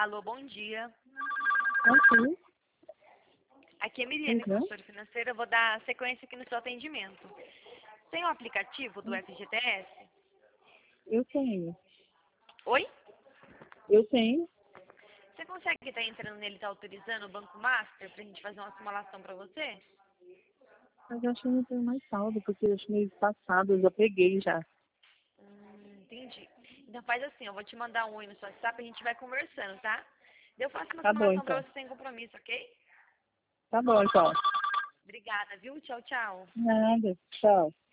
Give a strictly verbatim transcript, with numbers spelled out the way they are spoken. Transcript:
Alô, bom dia. Ok. Aqui é Miriane, Uhum. consultora financeira. Eu vou dar sequência aqui no seu atendimento. Tem o aplicativo do F G T S? Eu tenho. Oi? Eu tenho. Você consegue estar entrando nele e estar autorizando o Banco Master para a gente fazer uma simulação para você? Mas eu acho que eu não tenho mais saldo, porque os meses passados eu já peguei já. Hum, entendi. Então faz assim, eu vou te mandar um oi no seu WhatsApp e a gente vai conversando, tá? Eu faço uma Tá bom, simulação para então. você sem compromisso, ok? Tá bom, então. Obrigada, viu? Tchau, tchau. Nada. Tchau.